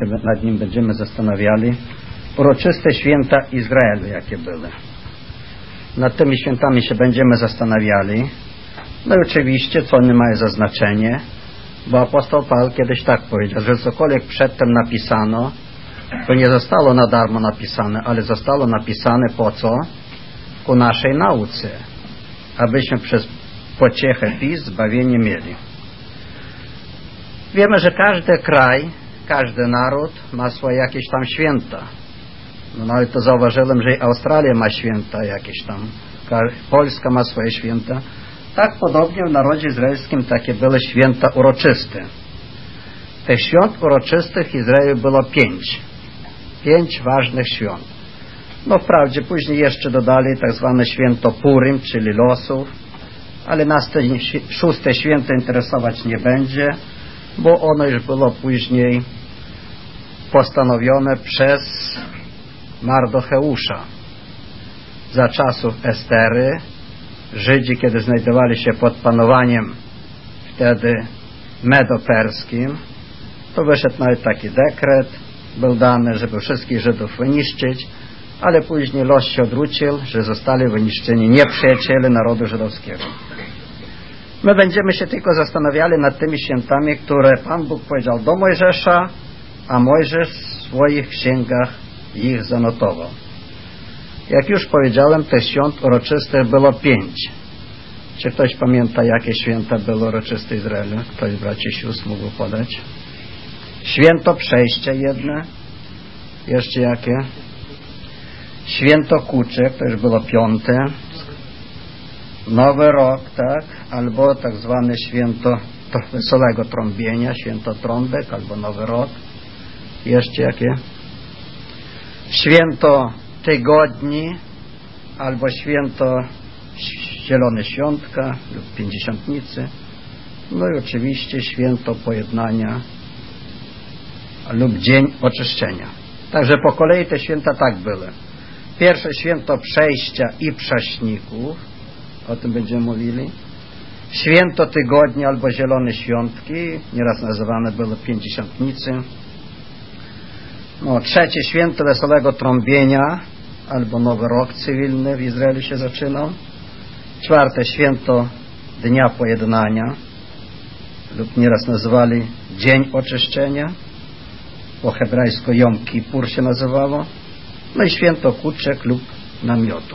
nad nim będziemy zastanawiali. Uroczyste święta Izraelu, jakie były. Nad tymi świętami się będziemy zastanawiali. No i oczywiście, co one mają za znaczenie, bo apostoł Paweł kiedyś tak powiedział, że cokolwiek przedtem napisano, to nie zostało na darmo napisane, ale zostało napisane po co? Ku naszej nauce, abyśmy przez pociechę pism zbawienie mieli. Wiemy, że każdy kraj, każdy naród ma swoje jakieś tam święta. No nawet to zauważyłem, że i Australia ma święta jakieś tam, Polska ma swoje święta. Tak podobnie w narodzie izraelskim takie były święta uroczyste. Tych świąt uroczystych w Izraelu było 5. 5 ważnych świąt. No wprawdzie później jeszcze dodali tak zwane święto Purim, czyli losów, ale nas te 6. święto interesować nie będzie, bo ono już było później postanowione przez Mardocheusza. Za czasów Estery Żydzi, kiedy znajdowali się pod panowaniem wtedy medo-perskim, to wyszedł nawet taki dekret, był dany, żeby wszystkich Żydów wyniszczyć, ale później los się odwrócił, że zostali wyniszczeni nieprzyjaciele narodu żydowskiego. My będziemy się tylko zastanawiali nad tymi świętami, które Pan Bóg powiedział do Mojżesza, a Mojżesz w swoich księgach ich zanotował. Jak już powiedziałem, tych świąt uroczystych było 5. Czy ktoś pamięta, jakie święta były uroczyste Izraelu? Ktoś z braci i sióstr mógł podać? Święto Przejścia jedne. Jeszcze jakie? Święto Kuczek, to już było 5. Nowy Rok, tak? Albo tak zwane święto Wesołego Trąbienia, święto Trąbek, albo Nowy Rok. Jeszcze jakie? Święto Tygodni, albo święto Zielone Świątka lub Pięćdziesiątnicy. No i oczywiście święto Pojednania lub Dzień Oczyszczenia. Także po kolei te święta tak były. Pierwsze święto Przejścia i Prześników, o tym będziemy mówili. Święto Tygodnia albo Zielone Świątki, nieraz nazywane były Pięćdziesiątnicy. No, trzecie święto Wesołego Trąbienia albo Nowy Rok Cywilny w Izraelu się zaczynał. 4. święto Dnia Pojednania lub nieraz nazywali Dzień Oczyszczenia, po hebrajsku Jom Kippur się nazywało. No i święto Kuczek lub Namiotów.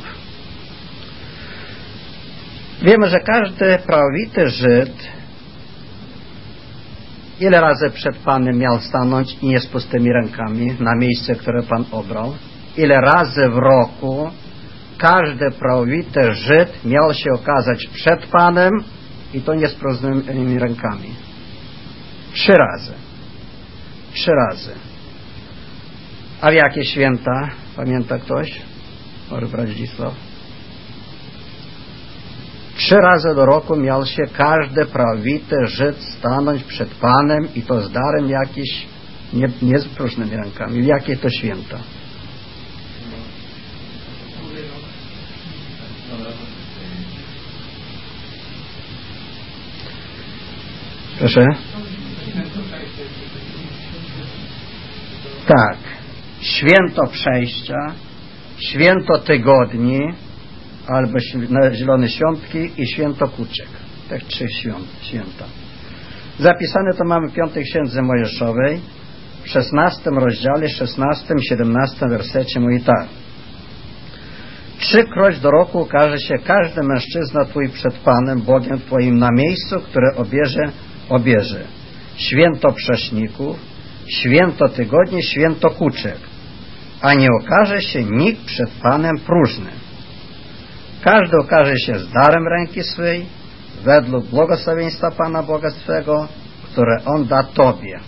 Wiemy, że każdy prawowity Żyd ile razy przed Panem miał stanąć i nie z pustymi rękami na miejsce, które Pan obrał. Ile razy w roku każdy prawowity Żyd miał się okazać przed Panem i to nie z próżnymi rękami. 3 razy. 3 razy. A w jakie święta? Pamięta ktoś? Może brać Zdzisław? 3 razy do roku miał się każdy prawowity Żyd stanąć przed Panem i to z darem jakiś, nie z próżnymi rękami. W jakie to święta? Proszę? Tak. Święto Przejścia, święto Tygodni, albo Zielone Świątki i święto Kuczek. Te 3 święta. Zapisane to mamy w 5. Księdze Mojżeszowej, w 16 rozdziale, 16 i 17 wersecie mówi tak. 3-kroć do roku ukaże się każdy mężczyzna Twój przed Panem, Bogiem Twoim, na miejscu, które obierze. Święto Prześników, święto Tygodni, święto Kuczek. A nie okaże się nikt przed Panem próżny. Każdy okaże się z darem ręki swej, według błogosławieństwa Pana Boga swego, które On da Tobie.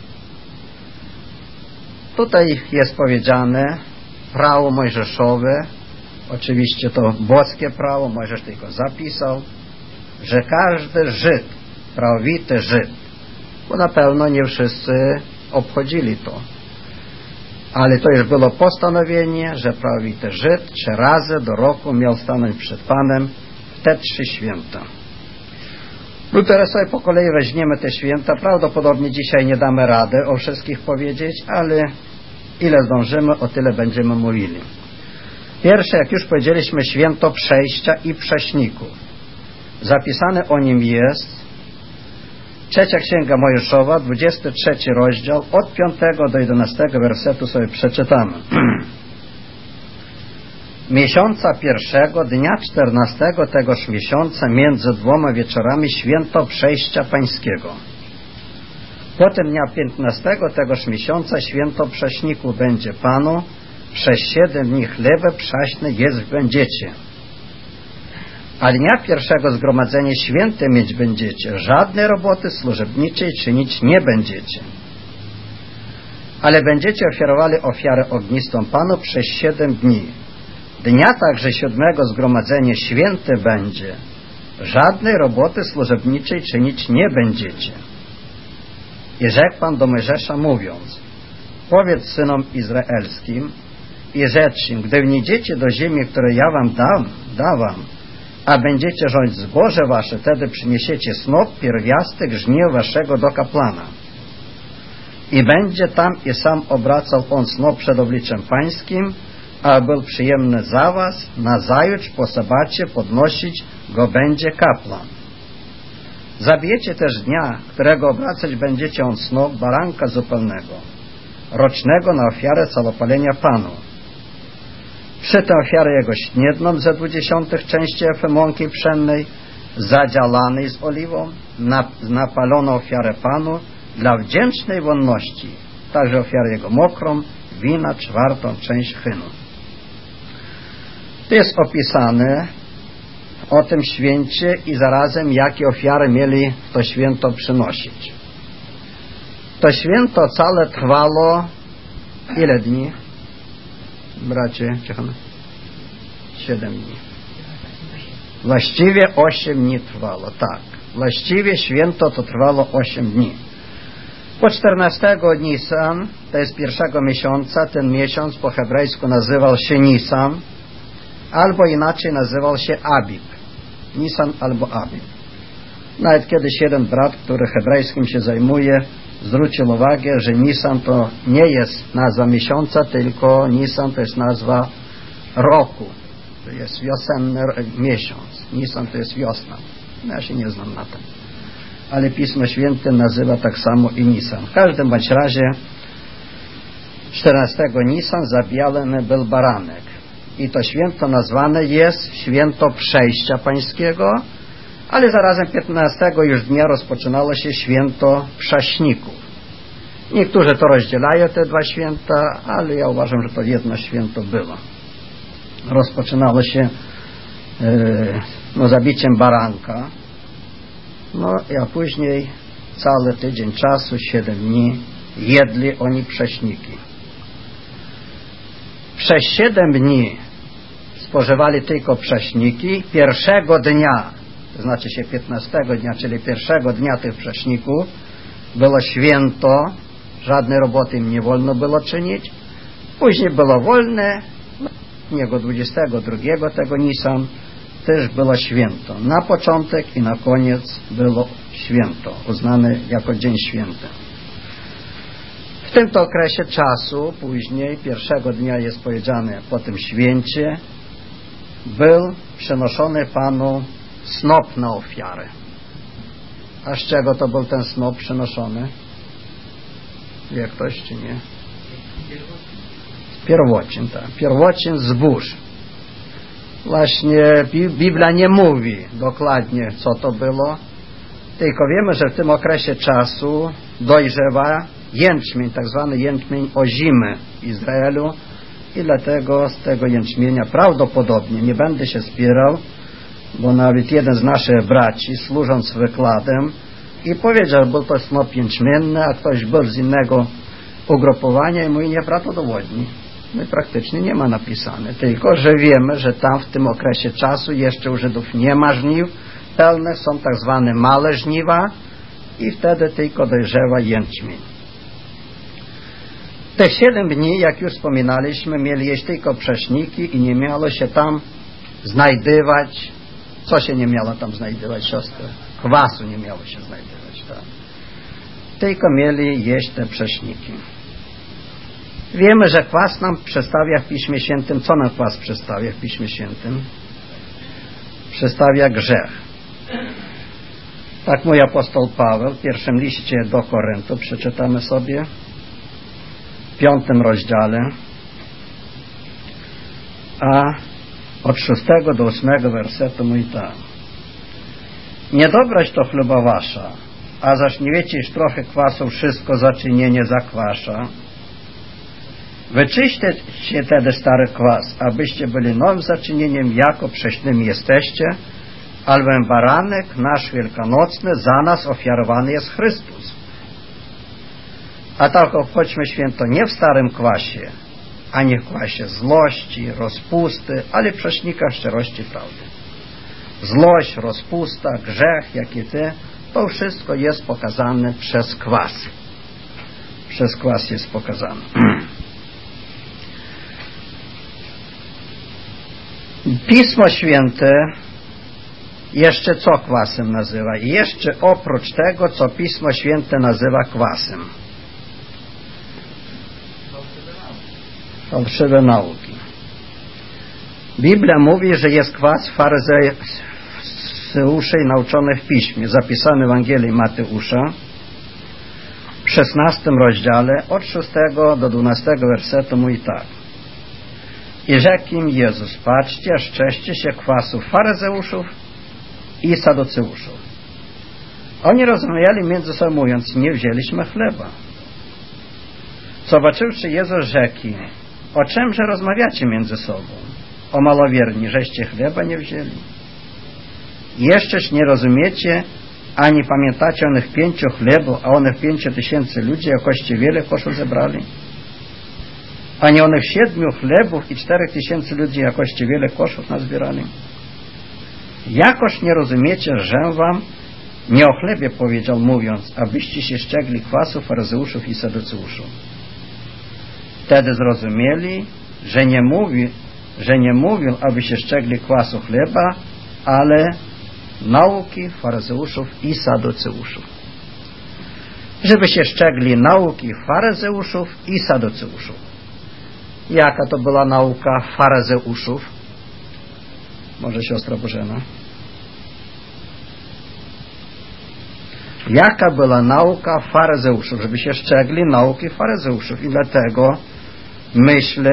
Tutaj jest powiedziane prawo mojżeszowe, oczywiście to boskie prawo, Mojżesz tylko zapisał, że każdy Żyd, prawowity Żyd, bo na pewno nie wszyscy obchodzili to, ale to już było postanowienie, że prawowity Żyd 3 razy do roku miał stanąć przed Panem w te 3 święta. No teraz sobie po kolei weźmiemy te święta. Prawdopodobnie dzisiaj nie damy rady o wszystkich powiedzieć, ale ile zdążymy, o tyle będziemy mówili. Pierwsze, jak już powiedzieliśmy, święto przejścia i prześników. Zapisane o nim jest Trzecia Księga Mojżeszowa, 23 rozdział, od 5 do 11 wersetu sobie przeczytamy. Miesiąca pierwszego, dnia 14 tegoż miesiąca, między dwoma wieczorami, święto przejścia pańskiego. Potem dnia 15 tegoż miesiąca, święto prześniku będzie Panu. Przez 7 dni chleby przaśne jeść będziecie. A dnia pierwszego zgromadzenie święte mieć będziecie. Żadnej roboty służebniczej czynić nie będziecie. Ale będziecie ofiarowali ofiarę ognistą Panu przez 7 dni. Dnia także 7 zgromadzenie święte będzie. Żadnej roboty służebniczej czynić nie będziecie. I rzekł Pan do Mojżesza, mówiąc: powiedz synom izraelskim i rzecz im, gdy wniedziecie do ziemi, której ja wam dawam, a będziecie rządzić zboże wasze, wtedy przyniesiecie snop, pierwiastek, żniw waszego do kapłana. I będzie tam i sam obracał on snop przed obliczem pańskim, a był przyjemny za was, nazajutrz po sabacie podnosić go będzie kapłan. Zabijecie też dnia, którego obracać będziecie on snop, baranka zupełnego, rocznego na ofiarę całopalenia Panu. Przy tę ofiarę jego śniedną ze 0,2 części efy mąki pszennej, zadzialanej z oliwą, napaloną ofiarę Panu dla wdzięcznej wonności, także ofiarę jego mokrą, wina 1/4 część chynu. To jest opisane o tym święcie i zarazem jakie ofiary mieli w to święto przynosić. To święto całe trwało ile dni? Bracie, 7 dni. Właściwie 8 dni trwało, tak. Właściwie święto to trwało 8 dni. Po 14 Nisan, to jest pierwszego miesiąca, ten miesiąc po hebrajsku nazywał się Nisan, albo inaczej nazywał się Abib. Nisan albo Abib. Nawet kiedyś jeden brat, który hebrajskim się zajmuje, zwrócił uwagę, że Nisan to nie jest nazwa miesiąca, tylko Nisan to jest nazwa roku. To jest wiosenny miesiąc. Nisan to jest wiosna. Ja się nie znam na tym. Ale Pismo Święte nazywa tak samo i Nisan. W każdym bądź razie 14 Nisan zabijany był baranek. I to święto nazwane jest święto przejścia pańskiego, ale zarazem 15 już dnia rozpoczynało się święto prześników. Niektórzy to rozdzielają, te dwa święta, ale ja uważam, że to jedno święto było. Rozpoczynało się zabiciem baranka, a później cały tydzień czasu, 7 dni jedli oni prześniki. Przez 7 dni spożywali tylko prześniki. Pierwszego dnia, to znaczy się 15 dnia, czyli pierwszego dnia tych prześników, było święto, żadnej roboty im nie wolno było czynić. Później było wolne, niego 22 tego Nisan też było święto. Na początek i na koniec było święto, uznane jako dzień święty. W tym to okresie czasu, później, pierwszego dnia jest powiedziane po tym święcie, był przenoszony Panu snop na ofiarę. A z czego to był ten snop przenoszony? Wie ktoś czy nie? Pierwocin, tak. Pierwocin zbóż. Właśnie Biblia nie mówi dokładnie, co to było, tylko wiemy, że w tym okresie czasu dojrzewa jęczmień, tak zwany jęczmień ozimy w Izraelu i dlatego z tego jęczmienia prawdopodobnie, nie będę się spierał, bo nawet jeden z naszych braci, służąc wykładem, i powiedział, że był to snop jęczmienny, a ktoś był z innego ugrupowania i mówi, nieprawdopodobnie. No i praktycznie nie ma napisane, tylko że wiemy, że tam w tym okresie czasu jeszcze u Żydów nie ma żniw pełnych, są tak zwane małe żniwa i wtedy tylko dojrzewa jęczmień. Te 7 dni, jak już wspominaliśmy, mieli jeść tylko prześniki i nie miało się tam znajdywać. Co się nie miało tam znajdywać, siostry? Kwasu nie miało się znajdować, tak? Tylko mieli jeść te prześniki. Wiemy, że kwas nam przedstawia w Piśmie Świętym. Co nam kwas przedstawia w Piśmie Świętym? Przedstawia grzech. Tak mój apostoł Paweł w pierwszym liście do Koryntu, przeczytamy sobie, w 5 rozdziale, a od 6 do 8 wersetu mówi tak. Niedobroć to chluba wasza, a zaś nie wiecie, iż trochę kwasu wszystko zaczynienie zakwasza. Wyczyście się tedy stary kwas, abyście byli nowym zaczynieniem, jako prześnymi jesteście, albowiem baranek nasz wielkanocny za nas ofiarowany jest Chrystus. A tak obchodźmy święto nie w starym kwasie, ani w kwasie złości, rozpusty, ale w prześnikach szczerości prawdy. Złość, rozpusta, grzech, jak i to wszystko jest pokazane przez kwas. Przez kwas jest pokazane. Pismo Święte jeszcze co kwasem nazywa? I jeszcze oprócz tego, co Pismo Święte nazywa kwasem. Fałszywe nauki. Biblia mówi, że jest kwas faryzeuszy nauczony w Piśmie, zapisany w Ewangelii Mateusza w 16 rozdziale od 6 do 12 wersetu mówi tak. I rzekł im Jezus, patrzcie, szczęście się kwasów faryzeuszów i saduceuszów. Oni rozmawiali między sobą, mówiąc, nie wzięliśmy chleba. Zobaczywszy Jezus, rzekł im, o czymże rozmawiacie między sobą? O malowierni, żeście chleba nie wzięli. Jeszczeż nie rozumiecie, ani pamiętacie onych 5 chlebów, a onych 5000 ludzi, jakoście wiele koszów zebrali? Ani onych 7 chlebów i 4000 ludzi, jakoście wiele koszów nazbierali? Jakoż nie rozumiecie, że wam nie o chlebie powiedział, mówiąc, abyście się szczegli kwasu faryzeuszów i saduceuszów. Wtedy zrozumieli, że nie mówił, aby się szczegli kwasu chleba, ale nauki faryzeuszów i saduceuszów. Żeby się szczegli nauki faryzeuszów i saduceuszów. Jaka to była nauka faryzeuszów? Może siostra Bożena? Jaka była nauka faryzeuszów? Żeby się szczegli nauki faryzeuszów. I dlatego myślę,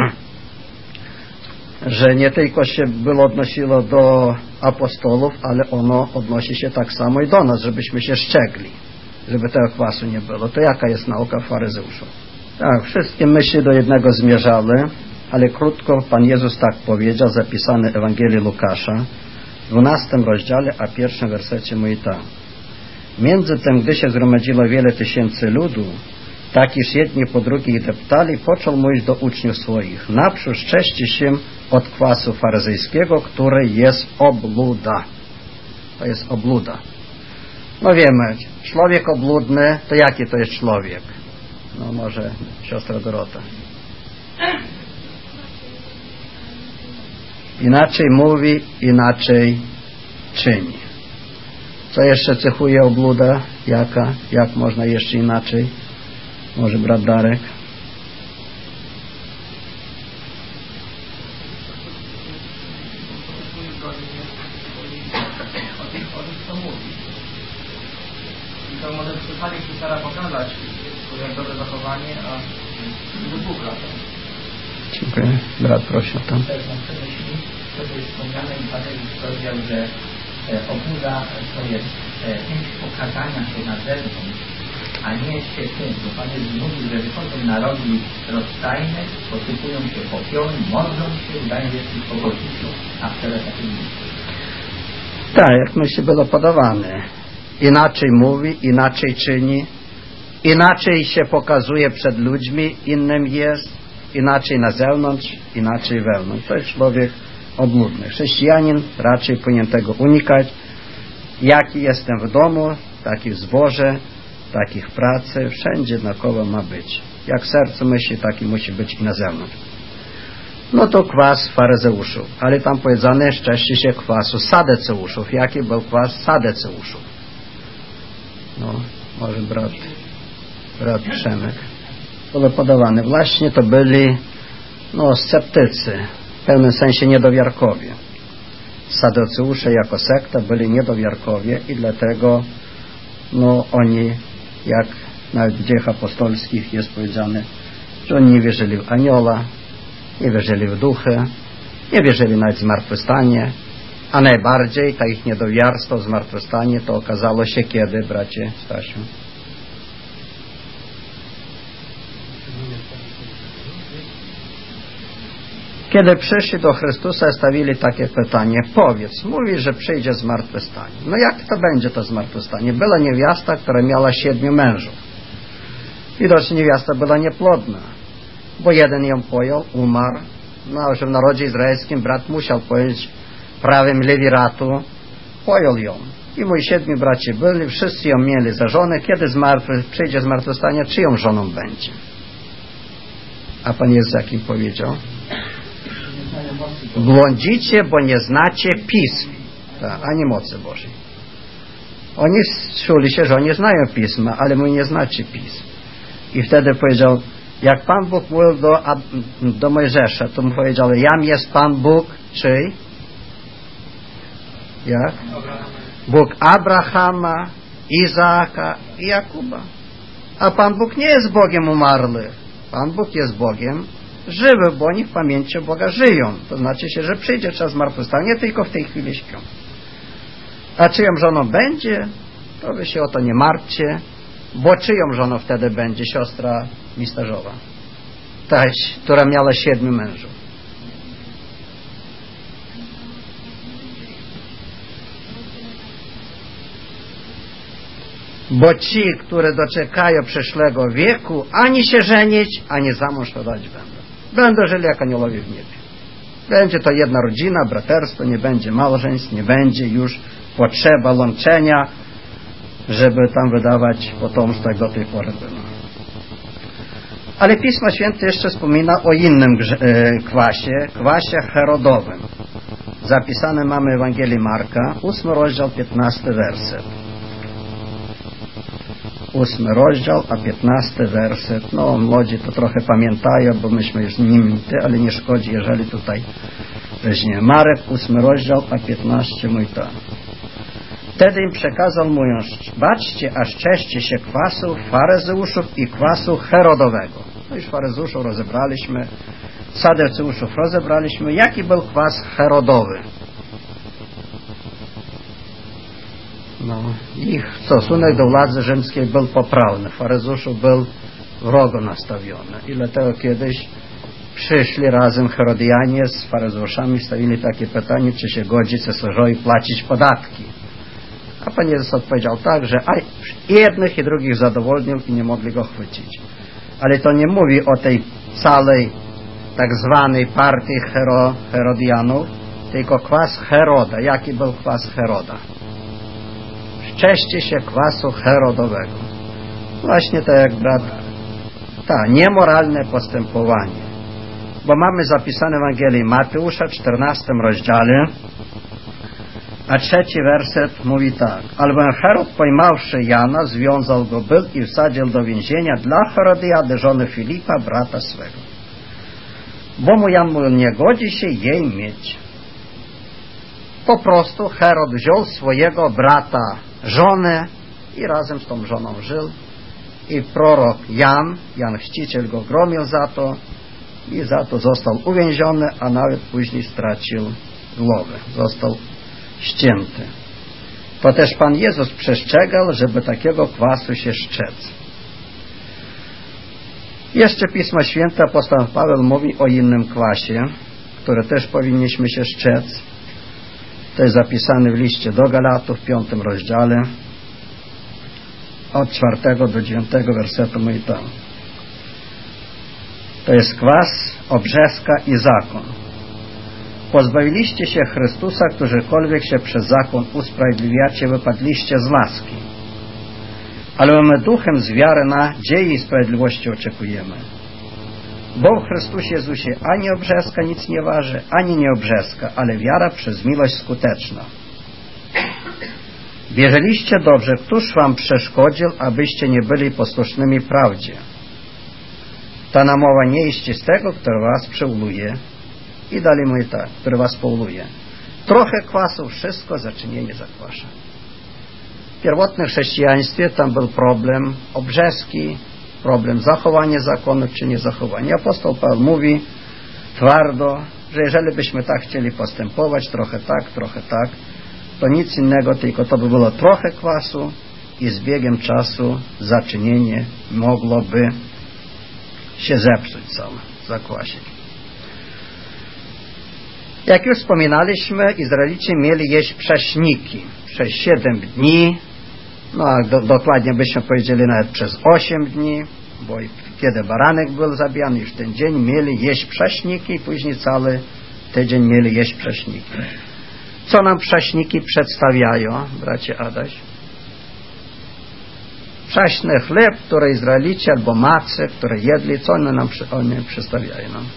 że nie tylko się było odnosiło do apostolów, ale ono odnosi się tak samo i do nas, żebyśmy się szczegli, żeby tego kwasu nie było. To jaka jest nauka faryzeuszów? Tak, wszystkie myśli do jednego zmierzały, ale krótko Pan Jezus tak powiedział, zapisany w Ewangelii Łukasza, w 12 rozdziale, a 1 wersecie mówi tak. Między tym, gdy się zgromadziło wiele tysięcy ludu, tak iż jedni po drugich deptali, począł mówić do uczniów swoich, naprzód szczęście się od kwasu faryzejskiego, który jest obluda. To jest obluda. No wiemy, człowiek obludny, to jaki to jest człowiek? No może siostra Dorota. Inaczej mówi, inaczej czyni. Co jeszcze cechuje obluda? Jaka? Jak można jeszcze inaczej? Może brat Darek? To może w przypadku się stara pokazać swoje dobre zachowanie, a wybucha. Dziękuję. Brat prosił tam. To jest wspomniane i Paweł powiedział, że obłuda to jest chęć pokazania się na zewnątrz, a nie świecenia. Pan Jezus mówił, że wychodzą narody rozstajne, posypują się popiołem, modlą się, udają wielkich pobożnictw, a wcale tak nie jest. Tak, jak myśli było podawane. Inaczej mówi, inaczej czyni, inaczej się pokazuje przed ludźmi, innym jest, inaczej na zewnątrz, inaczej wewnątrz. To jest człowiek obłudny. Chrześcijanin raczej powinien tego unikać. Jaki jestem w domu, taki w zborze, taki w pracy, wszędzie jednakowo ma być. Jak w sercu myśli, taki musi być i na zewnątrz. no to kwas faryzeuszów. Ale tam powiedziane, szczęście się kwasu sadeceuszów. Jaki był kwas sadeceuszów? No, może brat Przemek. Było podawane. Właśnie to byli sceptycy, w pewnym sensie niedowiarkowie. Sadeceusze jako sekta byli niedowiarkowie i dlatego oni, jak nawet w dziejach apostolskich jest powiedziane, że oni nie wierzyli w anioła, nie wierzyli w duchy, nie wierzyli nawet w zmartwychwstanie, a najbardziej ta ich niedowiarstwo w zmartwychwstanie to okazało się kiedy, bracie Stasiu? Kiedy przyszli do Chrystusa, stawili takie pytanie: powiedz, mówi, że przyjdzie zmartwychwstanie. No jak to będzie to zmartwychwstanie? Była niewiasta, która miała 7 mężów. Widocznie niewiasta była nieplodna, bo jeden ją pojął, umarł. Że w narodzie izraelskim brat musiał pojąć prawem lewiratu, pojął ją. I moi 7 braci byli, wszyscy ją mieli za żonę. Kiedy przyjdzie zmartwychwstanie, czyją żoną będzie? A Pan Jezus jakim powiedział? Błądzicie, bo nie znacie Pism, ani mocy Bożej. Oni czuli się, że oni znają Pisma, ale my nie znacie Pism. I wtedy powiedział, jak Pan Bóg mówił do Mojżesza, to mu powiedział, jam jest Pan Bóg, czyj? Jak? Bóg Abrahama, Izaaka i Jakuba. A Pan Bóg nie jest Bogiem umarłych. Pan Bóg jest Bogiem żywy, bo oni w pamięci Boga żyją. To znaczy się, że przyjdzie czas zmartwychwstania, nie tylko w tej chwili śpią. A czyją żoną będzie, to wy się o to nie martwcie, bo czyją żoną wtedy będzie siostra Mistarzowa, ta, która miała 7 mężów. Bo ci, które doczekają przyszłego wieku, ani się żenić, ani za mąż wydać będą. Będą żyli jak aniołowie w niebie. Będzie to jedna rodzina, braterstwo, nie będzie małżeństw, nie będzie już potrzeba łączenia, żeby tam wydawać potomstwo, jak do tej pory było. Ale Pismo Święte jeszcze wspomina o innym kwasie Herodowym. Zapisane mamy w Ewangelii Marka, 8 rozdział, 15 werset. 8 rozdział, a 15 werset. Młodzi to trochę pamiętają, bo myśmy już nimi, ale nie szkodzi, jeżeli tutaj weźmiemy. Marek, 8 rozdział, a 15 mówi tak. Wtedy im przekazał, mówiąc, baczcie, aż czeście się kwasu faryzeuszów i kwasu Herodowego. No już faryzeuszów rozebraliśmy, sadeceuszów rozebraliśmy. Jaki był kwas Herodowy? Ich stosunek do władzy rzymskiej był poprawny. Faryzeuszów był wrogo nastawiony. I dlatego kiedyś przyszli razem Herodianie z faryzeuszami, stawili takie pytanie, czy się godzi cesarzowi płacić podatki. A Pan Jezus odpowiedział tak, że jednych i drugich zadowolnił i nie mogli go chwycić. Ale to nie mówi o tej całej tak zwanej partii Herodianów, tylko kwas Heroda. Jaki był kwas Heroda? Szczęście się kwasu Herodowego. Właśnie tak jak brat, niemoralne postępowanie. Bo mamy zapisane w Ewangelii Mateusza, 14 rozdziale, a 3 werset mówi tak. Albowiem Herod, pojmawszy Jana, związał go był i wsadził do więzienia dla Herodiady, żony Filipa, brata swego. Bo mu Jan mówił, nie godzi się jej mieć. Po prostu Herod wziął swojego brata żonę i razem z tą żoną żył. I prorok Jan Chrzciciel go gromił za to i za to został uwięziony, a nawet później stracił głowę. Został ścięty. To też Pan Jezus przestrzegał, żeby takiego kwasu się strzec. Jeszcze Pismo Święte, apostoł Paweł mówi o innym kwasie, który też powinniśmy się strzec. To jest zapisane w liście do Galatów w 5 rozdziale, od 4 do 9 wersetu mówi tam. To jest kwas, obrzeska i zakon. Pozbawiliście się Chrystusa, którzykolwiek się przez zakon usprawiedliwiacie, wypadliście z łaski. Ale my duchem z wiary na dzieje i sprawiedliwości oczekujemy. Bo w Chrystusie Jezusie ani obrzeska nic nie waży, ani nie obrzeska, ale wiara przez miłość skuteczna. Wierzyliście dobrze, któż wam przeszkodził, abyście nie byli posłusznymi prawdzie? Ta namowa nie iście z tego, który was przeuluje. I dalej mówi tak, który was pouluje. Trochę kwasu, wszystko zaczynienie zakwasza. W pierwotnym chrześcijaństwie tam był problem obrzeski, problem zachowania zakonów czy niezachowania. Apostoł Paweł mówi twardo, że jeżeli byśmy tak chcieli postępować, trochę tak, to nic innego, tylko to by było trochę kwasu i z biegiem czasu zaczynienie mogłoby się zepsuć całe, zakwasić. Jak już wspominaliśmy, Izraelici mieli jeść prześniki przez 7 dni, a dokładnie byśmy powiedzieli nawet przez 8 dni, bo kiedy baranek był zabijany, już ten dzień mieli jeść prześniki i później cały tydzień mieli jeść prześniki. Co nam prześniki przedstawiają, bracie Adaś? Prześny chleb, który Izraelici albo macy, które jedli, co one nam przedstawiają nam?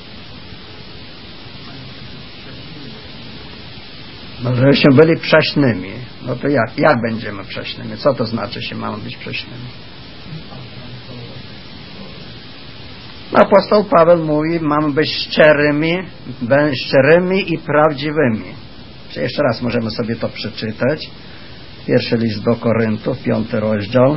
No, żebyśmy byli prześnymi. No to jak będziemy prześnymi? Co to znaczy, że mamy być prześnymi? Apostoł Paweł mówi, mamy być szczerymi i prawdziwymi. Czy jeszcze raz możemy sobie to przeczytać? Pierwszy list do Koryntów, 5 rozdział,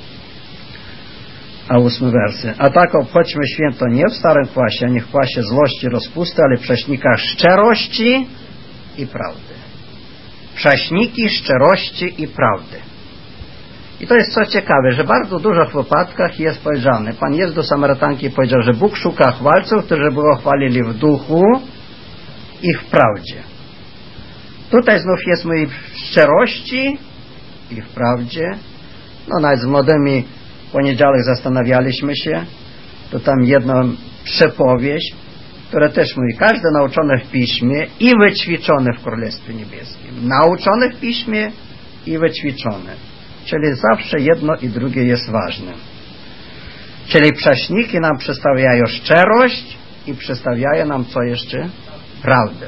a 8 wersy. A tak obchodźmy święto nie w starym kwasie, ani w kwasie złości, rozpusty, ale w prześnikach szczerości i prawdy. Prześniki szczerości i prawdy. I to jest co ciekawe, że bardzo dużo w wypadkach jest powiedziane. Pan Jezus do Samarytanki powiedział, że Bóg szuka chwalców, którzy by go chwalili w duchu i w prawdzie. Tutaj znów jest mój w szczerości i w prawdzie. No nawet z młodymi w poniedziałek zastanawialiśmy się, to tam jedną przypowieść, która też mówi, każdy nauczony w Piśmie i wyćwiczony w Królestwie Niebieskim. Nauczony w Piśmie i wyćwiczony. Czyli zawsze jedno i drugie jest ważne. Czyli prześniki nam przedstawiają szczerość i przedstawiają nam co jeszcze? Prawdę.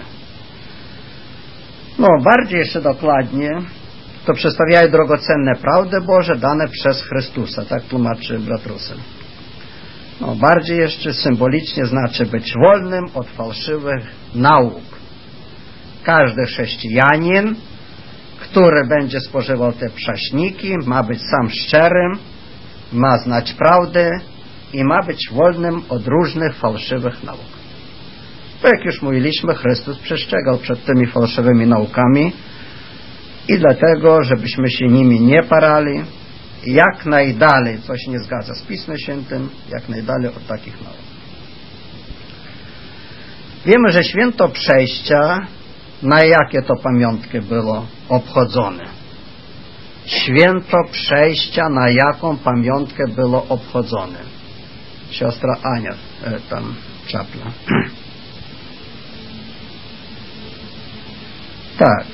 No, bardziej jeszcze dokładnie to przedstawiają drogocenne prawdy Boże dane przez Chrystusa. Tak tłumaczy brat Russell. No, bardziej jeszcze symbolicznie znaczy być wolnym od fałszywych nauk. Każdy chrześcijanin, który będzie spożywał te prześniki, ma być sam szczerym, ma znać prawdę i ma być wolnym od różnych fałszywych nauk. Bo jak już mówiliśmy, Chrystus przestrzegał przed tymi fałszywymi naukami i dlatego, żebyśmy się nimi nie parali, jak najdalej, co się nie zgadza z Pismem Świętym, jak najdalej od takich nauk. Wiemy, że święto przejścia, na jakie to pamiątki było obchodzone? Święto przejścia, na jaką pamiątkę było obchodzone? Siostra Ania, tam czapla. Tak.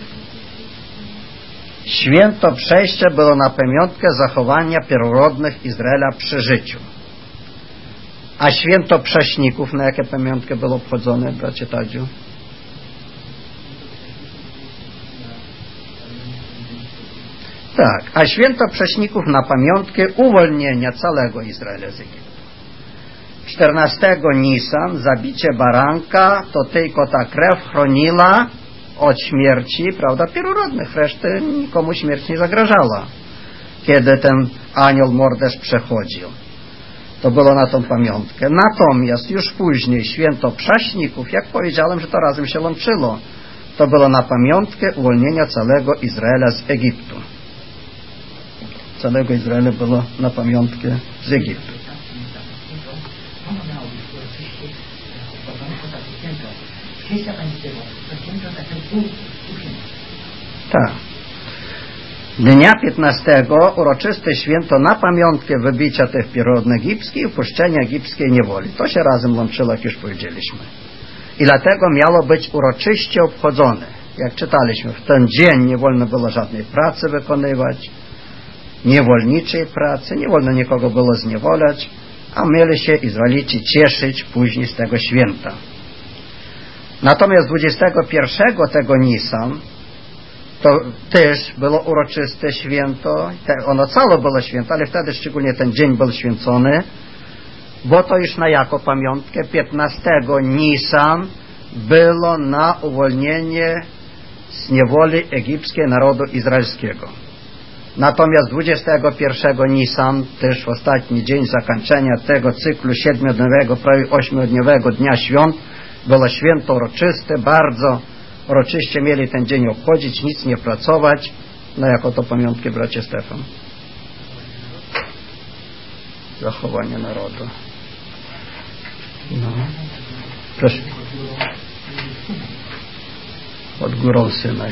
Święto przejścia było na pamiątkę zachowania pierworodnych Izraela przy życiu. A święto prześników na jakie pamiątkę było obchodzone, bracie Tadziu? Tak, a święto prześników na pamiątkę uwolnienia całego Izraela z Egiptu. 14 Nisan, zabicie baranka, to tylko ta krew chroniła od śmierci, prawda, pierworodnych. Reszty nikomu śmierć nie zagrażała, kiedy ten anioł morderz przechodził. To było na tą pamiątkę. Natomiast już później święto prześników, jak powiedziałem, że to razem się łączyło, to było na pamiątkę uwolnienia całego Izraela z Egiptu. Całego Izraela było na pamiątkę z Egiptu. Tak. Dnia 15 uroczyste święto na pamiątkę wybicia tych pierworodnych egipskich i upuszczenia egipskiej niewoli. To się razem łączyło, jak już powiedzieliśmy. I dlatego miało być uroczyście obchodzone. Jak czytaliśmy, w ten dzień nie wolno było żadnej pracy wykonywać, niewolniczej pracy, nie wolno nikogo było zniewolać, a mieli się Izraelici cieszyć później z tego święta. Natomiast 21 tego Nisan to też było uroczyste święto, ono całe było święto, ale wtedy szczególnie ten dzień był święcony, bo to już na jako pamiątkę 15 Nisan było na uwolnienie z niewoli egipskiej narodu izraelskiego. Natomiast 21 Nisan, też ostatni dzień zakończenia tego cyklu 7-dniowego, prawie 8-dniowego Dnia Świąt, było święto uroczyste, bardzo uroczyście mieli ten dzień obchodzić, nic nie pracować. No jako to pamiątki, bracie Stefan? Zachowanie narodu. No. Proszę. Pod górą Synaj.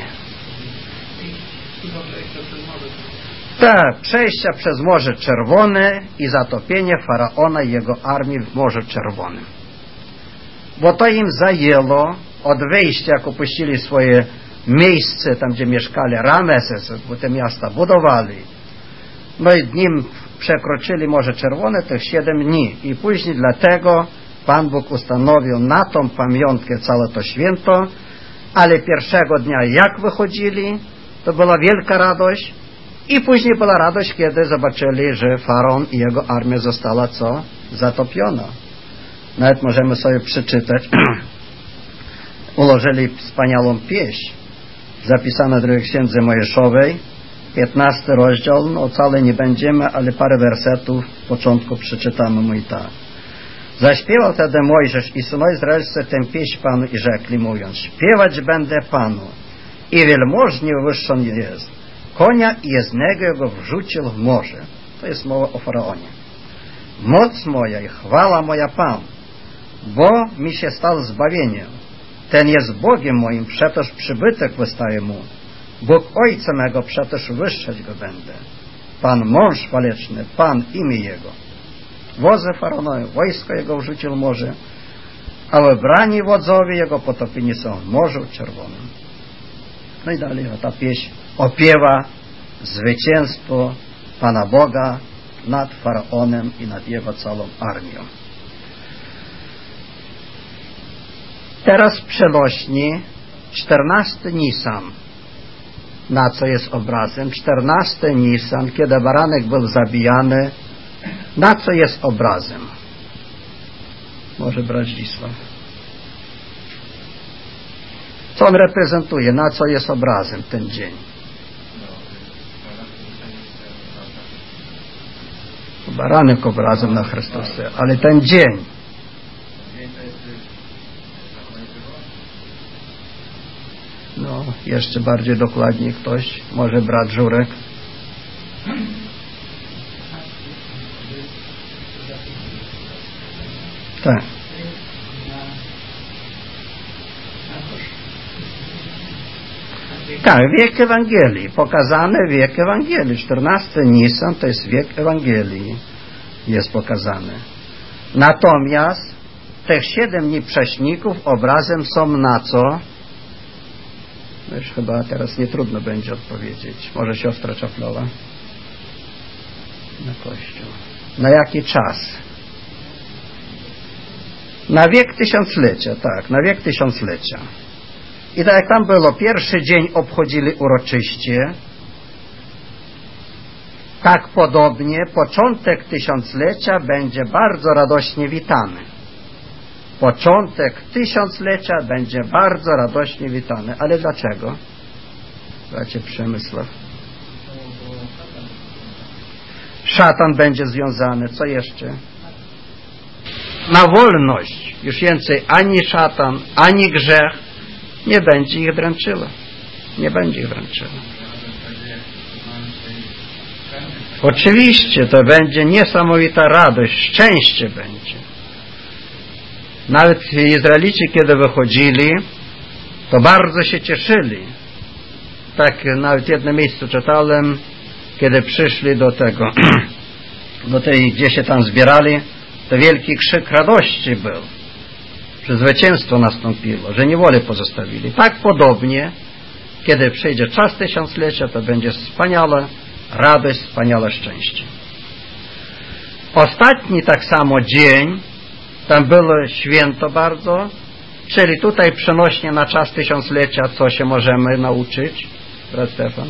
Tak, przejścia przez Morze Czerwone i zatopienie Faraona i jego armii w Morzu Czerwonym. Bo to im zajęło od wejścia, jak opuścili swoje miejsce, tam gdzie mieszkali Rameses, bo te miasta budowali. No i nim przekroczyli Morze Czerwone, to 7 dni. I później dlatego Pan Bóg ustanowił na tą pamiątkę całe to święto, ale pierwszego dnia jak wychodzili, to była wielka radość i później była radość, kiedy zobaczyli, że Faraon i jego armia została co? Zatopiona. Nawet możemy sobie przeczytać. Ułożyli wspaniałą pieśń zapisana w drugiej księdze Mojżeszowej, 15 rozdział, no cały nie będziemy, ale parę wersetów w początku przeczytamy mu i tak. Zaśpiewał wtedy Mojżesz i synowie izraelscy tę pieśń Panu i rzekli, mówiąc, śpiewać będę Panu i wielmożnie wywyższony jest. Konia i jezdnego jego wrzucił w morze. To jest mowa o Faraonie. Moc moja i chwała moja Pan, bo mi się stał zbawieniem. Ten jest Bogiem moim, przetoż przybytek wystaje mu. Bóg Ojca mego, przetoż wywyższać go będę. Pan mąż waleczny, Pan imię jego. Wozy Faraonowe, wojsko jego wrzucił w morze, a wybrani wodzowie jego potopieni są w Morzu Czerwonym. No i dalej ta pieśń opiewa zwycięstwo Pana Boga nad Faraonem i nad jego całą armią. Teraz przenośni 14 Nisan. Na co jest obrazem? 14 Nisan, kiedy baranek był zabijany, na co jest obrazem? Może brać Zdzisław. Co on reprezentuje? Na co jest obrazem ten dzień? Baranek obrazem na Chrystusa, ale ten dzień. No, jeszcze bardziej dokładnie ktoś, może brat Żurek. Tak. Tak, wiek Ewangelii. Pokazany wiek Ewangelii. 14 Nisan to jest wiek Ewangelii. Jest pokazany. Natomiast tych 7 dni prześników obrazem są na co? No już chyba teraz nie trudno będzie odpowiedzieć. Może siostra Czaplowa? Na Kościół. Na jaki czas? Na wiek tysiąclecia, tak, na wiek tysiąclecia. I tak jak tam było, pierwszy dzień obchodzili uroczyście, tak podobnie początek tysiąclecia będzie bardzo radośnie witany. Początek tysiąclecia będzie bardzo radośnie witany. Ale dlaczego? Bracie Przemysław. Szatan będzie związany. Co jeszcze? Na wolność. Już więcej ani szatan, ani grzech nie będzie ich dręczyło. Nie będzie ich dręczyło. Oczywiście to będzie niesamowita radość, szczęście będzie. Nawet Izraelici, kiedy wychodzili, to bardzo się cieszyli. Tak, nawet w jednym miejscu czytałem, kiedy przyszli do tego, do tej, gdzie się tam zbierali, to wielki krzyk radości był, że zwycięstwo nastąpiło, że niewolę pozostawili. Tak podobnie, kiedy przyjdzie czas tysiąclecia, to będzie wspaniała radość, wspaniałe szczęście. Ostatni tak samo dzień, tam było święto bardzo, czyli tutaj przenośnie na czas tysiąclecia, co się możemy nauczyć, brat Stefan?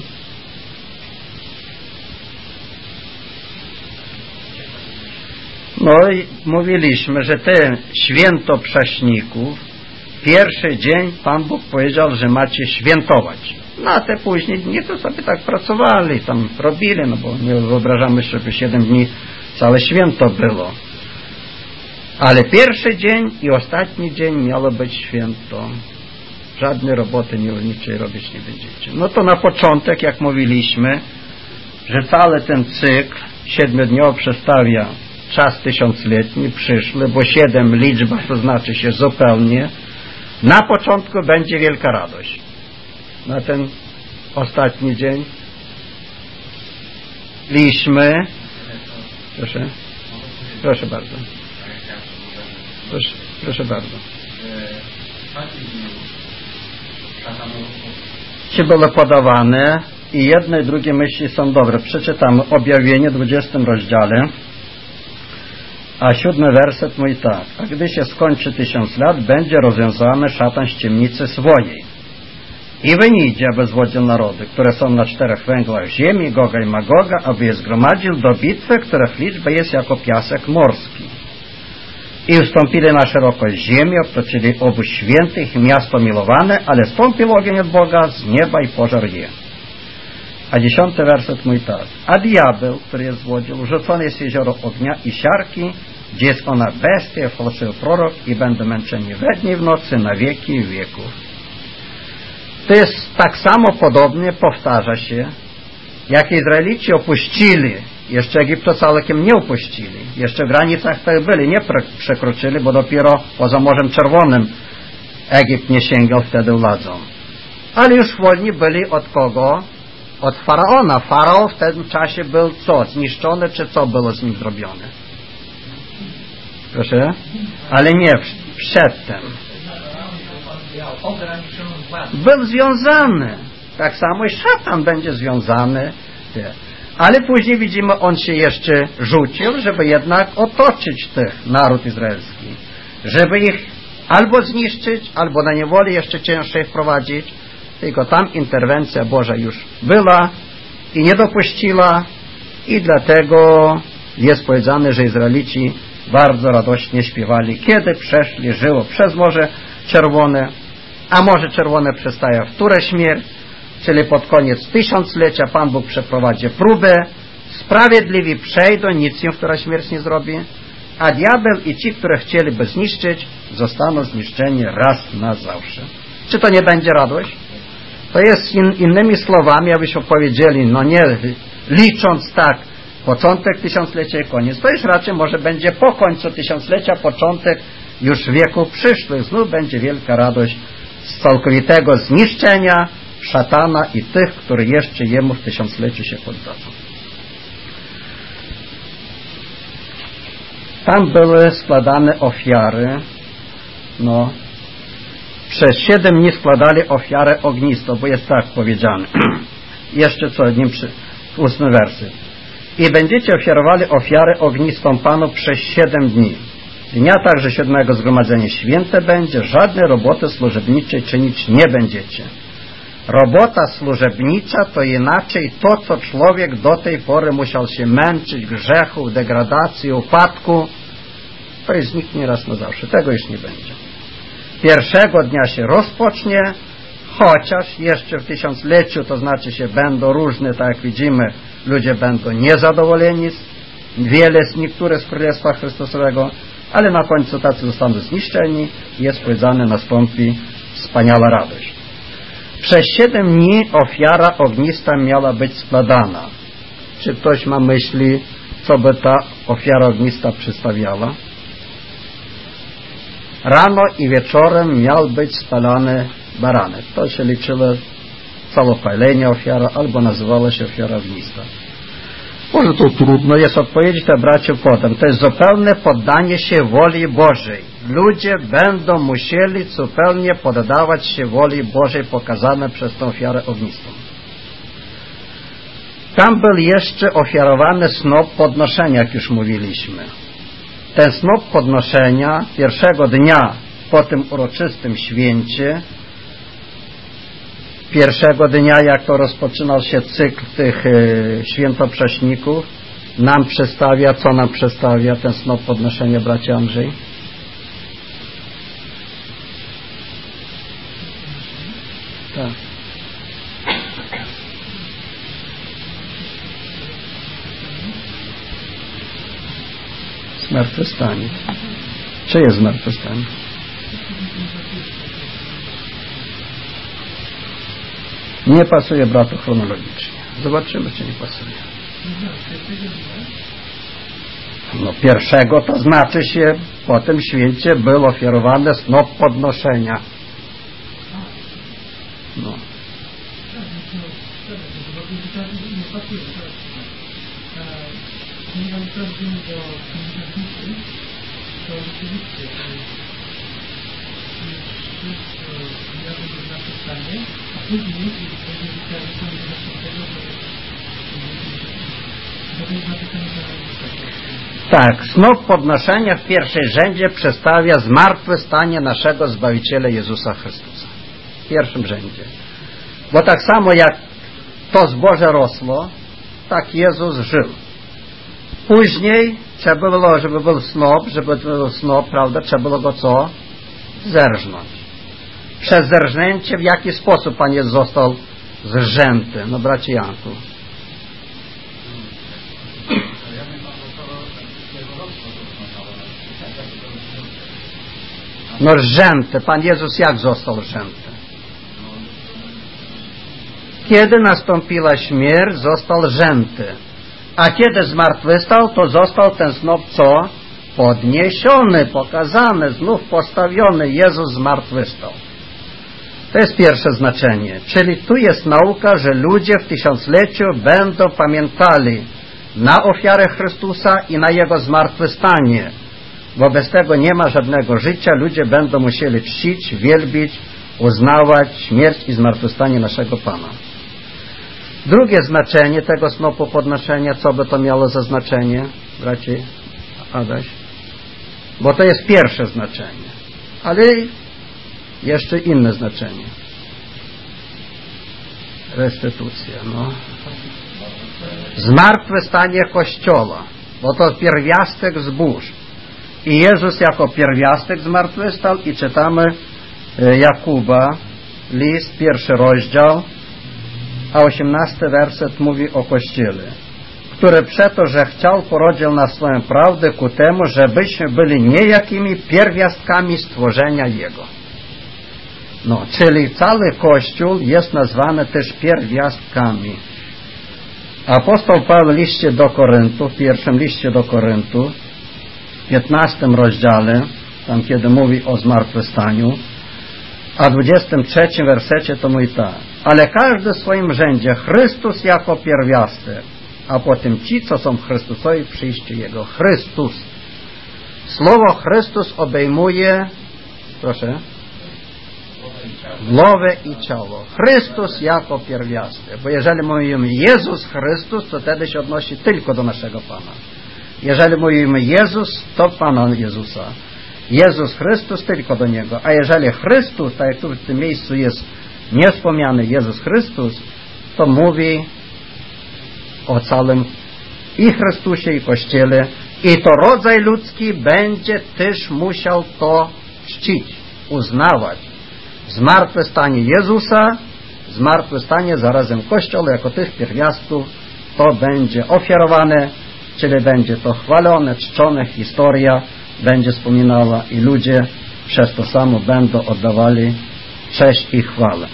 No i mówiliśmy, że te święto prześników, pierwszy dzień Pan Bóg powiedział, że macie świętować. No a te później dni to sobie tak pracowali, tam robili, no bo nie wyobrażamy, żeby 7 dni całe święto było. Ale pierwszy dzień i ostatni dzień miało być święto. Żadnej roboty niewolniczej robić nie będziecie. No to na początek, jak mówiliśmy, że cały ten cykl 7-dniowy przedstawia czas tysiącletni, przyszły, bo 7 liczba to znaczy się zupełnie. Na początku będzie wielka radość. Na ten ostatni dzień liśmy. Proszę bardzo. Proszę bardzo. Ci były podawane i jedne i drugie myśli są dobre. Przeczytamy Objawienie w 20 rozdziale, a 7 werset mówi tak: a gdy się skończy 1000 lat, będzie rozwiązany szatan z ciemnicy swojej i wyjdzie, aby zwodził narody, które są na 4 węglach ziemi, Goga i Magoga, aby je zgromadził do bitwy, których liczba jest jako piasek morski. I wstąpili na szerokość ziemi, obtoczyli obu świętych i miasto milowane, ale stąpił ogień od Boga z nieba i pożarł je. A 10 werset mówi tak: a diabeł, który jest złodziej, rzucony jest jezioro ognia i siarki, gdzie jest ona bestia, fałszywy prorok i będą męczeni we dnie i w nocy na wieki wieków. To jest tak samo podobnie, powtarza się, jak Izraelici opuścili, jeszcze Egiptu całkiem nie opuścili, jeszcze w granicach tych byli, nie przekroczyli, bo dopiero poza Morzem Czerwonym Egipt nie sięgał wtedy władzą. Ale już wolni byli od kogo? Od Faraona. Faraon w tym czasie był co? Zniszczony, czy co było z nim zrobione? Proszę? Ale nie, przedtem. Był związany. Tak samo i szatan będzie związany. Ale później widzimy, on się jeszcze rzucił, żeby jednak otoczyć tych naród izraelski. Żeby ich albo zniszczyć, albo na niewolę jeszcze ciężej wprowadzić. Tylko tam interwencja Boża już była i nie dopuściła, i dlatego jest powiedziane, że Izraelici bardzo radośnie śpiewali, kiedy przeszli, żyło przez Morze Czerwone, a Morze Czerwone przestaje wtóre śmierć, czyli pod koniec tysiąclecia Pan Bóg przeprowadzi próbę, sprawiedliwi przejdą, nic im wtóra śmierć nie zrobi, a diabeł i ci, które chcieliby zniszczyć, zostaną zniszczeni raz na zawsze. Czy to nie będzie radość? To jest innymi słowami, abyśmy powiedzieli, no nie licząc tak początek tysiąclecia i koniec. To jest raczej może będzie po końcu tysiąclecia, początek już wieku przyszłych. Znów będzie wielka radość z całkowitego zniszczenia szatana i tych, którzy jeszcze jemu w tysiącleciu się poddadzą. Tam były składane ofiary, no przez 7 dni składali ofiarę ognistą, bo jest tak powiedziane. Jeszcze co, 8 werset. I będziecie ofiarowali ofiarę ognistą Panu przez 7 dni. Dnia także 7 zgromadzenie święte będzie, żadnej roboty służebniczej czynić nie będziecie. Robota służebnicza to inaczej to, co człowiek do tej pory musiał się męczyć, grzechu, degradacji, upadku. To jest zniknie raz na zawsze. Tego już nie będzie. Pierwszego dnia się rozpocznie, chociaż jeszcze w tysiącleciu, to znaczy się będą różne, tak jak widzimy, ludzie będą niezadowoleni, niektóre z Królestwa Chrystusowego, ale na końcu tacy zostaną zniszczeni i jest powiedziane, nastąpi wspaniała radość. Przez 7 dni ofiara ognista miała być składana. Czy ktoś ma myśli, co by ta ofiara ognista przedstawiała? Rano i wieczorem miał być spalany baranek. To się liczyło całopalenie ofiara, albo nazywało się ofiara ognista. Może to trudno jest odpowiedzieć, to bracie potem. To jest zupełne poddanie się woli Bożej. Ludzie będą musieli zupełnie poddawać się woli Bożej pokazane przez tę ofiarę ognistą. Tam był jeszcze ofiarowany snop podnoszenia, jak już mówiliśmy. Ten snop podnoszenia pierwszego dnia po tym uroczystym święcie, pierwszego dnia, jak to rozpoczynał się cykl tych świętoprześników, nam przedstawia, co nam przedstawia ten snop podnoszenia, bracie Andrzej? Tak. Zmartwychwstanie. Czy jest zmartwychwstanie? Nie pasuje, bratu, chronologicznie. Zobaczymy, czy nie pasuje. No pierwszego to znaczy się po tym święcie był ofiarowany snop podnoszenia. No. Tak, snop podnoszenia w pierwszej rzędzie przedstawia zmartwychwstanie naszego Zbawiciela Jezusa Chrystusa. W pierwszym rzędzie. Bo tak samo jak to zboże rosło, tak Jezus żył. Później trzeba było, żeby był snop, prawda, trzeba było go co? Zerżnąć. Przez zerżnięcie w jaki sposób Pan Jezus został zrzęty? No bracie Janku. No zrzęty. Pan Jezus jak został zrzęty? Kiedy nastąpiła śmierć, został zrzęty. A kiedy zmartwychwstał, to został ten snop co? Podniesiony, pokazany, znów postawiony. Jezus zmartwychwstał. To jest pierwsze znaczenie. Czyli tu jest nauka, że ludzie w tysiącleciu będą pamiętali na ofiarę Chrystusa i na Jego zmartwychwstanie. Wobec tego nie ma żadnego życia. Ludzie będą musieli czcić, wielbić, uznawać śmierć i zmartwychwstanie naszego Pana. Drugie znaczenie tego snopu podnoszenia, co by to miało za znaczenie, bracie Adaś? Bo to jest pierwsze znaczenie, ale jeszcze inne znaczenie. Restytucja, no. Zmartwychwstanie Kościoła, bo to pierwiastek zbóż. I Jezus jako pierwiastek zmartwychwstał i czytamy Jakuba, list, 1 rozdział, a 18 werset mówi o Kościele, który przeto, że chciał, porodził nas swoją prawdę ku temu, żebyśmy byli niejakimi pierwiastkami stworzenia Jego. No, czyli cały Kościół jest nazwany też pierwiastkami. Apostoł Paweł w liście do Koryntu, w pierwszym liście do Koryntu, w 15 rozdziale, tam kiedy mówi o zmartwychwstaniu, a w 23 wersecie to mówi tak: ale każdy w swoim rzędzie, Chrystus jako pierwiastek, a potem ci, co są Chrystusowi w przyjściu Jego. Chrystus. Słowo Chrystus obejmuje, proszę, głowę i ciało. Chrystus jako pierwiastek. Bo jeżeli mówimy Jezus Chrystus, to wtedy się odnosi tylko do naszego Pana. Jeżeli mówimy Jezus, to Pana Jezusa. Jezus Chrystus tylko do Niego. A jeżeli Chrystus, tak jak tu w tym miejscu jest niewspomniany Jezus Chrystus, to mówi o całym i Chrystusie, i Kościele. I to rodzaj ludzki będzie też musiał to czcić, uznawać. Zmartwychwstanie Jezusa, zmartwychwstanie zarazem Kościoła jako tych pierwiastków, to będzie ofiarowane, czyli będzie to chwalone, czczone, historia będzie wspominała i ludzie przez to samo będą oddawali cześć i chwałę.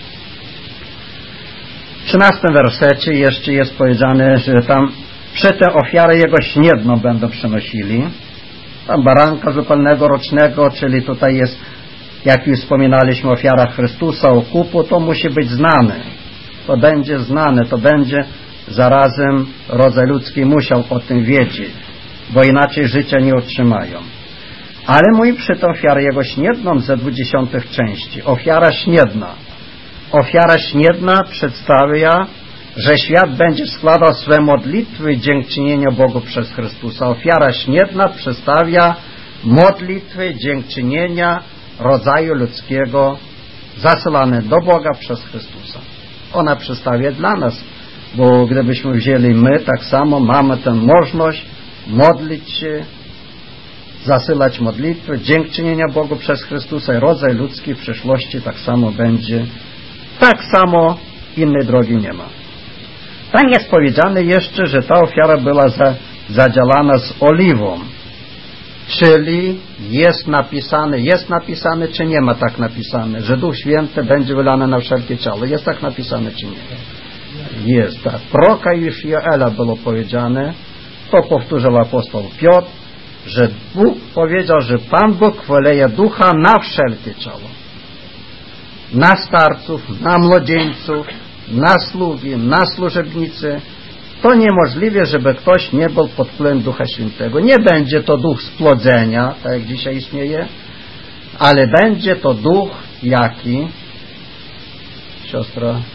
W 13 wersecie jeszcze jest powiedziane, że tam przy tę ofiarę Jego śniedną będą przynosili. Tam baranka zupełnego rocznego, czyli tutaj jest, jak już wspominaliśmy, ofiara Chrystusa, okupu, to musi być znane. To będzie znane, to będzie zarazem rodzaj ludzki musiał o tym wiedzieć, bo inaczej życia nie otrzymają. Ale mój przy tę ofiarę Jego śniedną ze 20 części. Ofiara śniedna. Ofiara śniedna przedstawia że świat będzie składał swe modlitwy dziękczynienia Bogu przez Chrystusa. Ofiara śniedna przedstawia modlitwy dziękczynienia rodzaju ludzkiego zasyłane do Boga przez Chrystusa. Ona przedstawia dla nas, bo gdybyśmy wzięli my, tak samo mamy tę możliwość modlić się, zasyłać modlitwy dziękczynienia Bogu przez Chrystusa i rodzaj ludzki w przyszłości tak samo będzie. Tak samo innej drogi nie ma. Tam jest powiedziane jeszcze, że ta ofiara była zadzielana z oliwą. Czyli jest napisane, czy nie ma tak napisane, że Duch Święty będzie wylany na wszelkie ciało. Jest tak napisane, czy nie? Jest tak. Proroka Joela było powiedziane, to powtórzył apostoł Piotr, że Bóg powiedział, że Pan Bóg wyleje Ducha na wszelkie ciało. Na starców, na młodzieńców, na sługi, na służebnicy. To niemożliwe, żeby ktoś nie był pod wpływem Ducha Świętego. Nie będzie to duch spłodzenia, tak jak dzisiaj istnieje, ale będzie to duch jaki? Siostra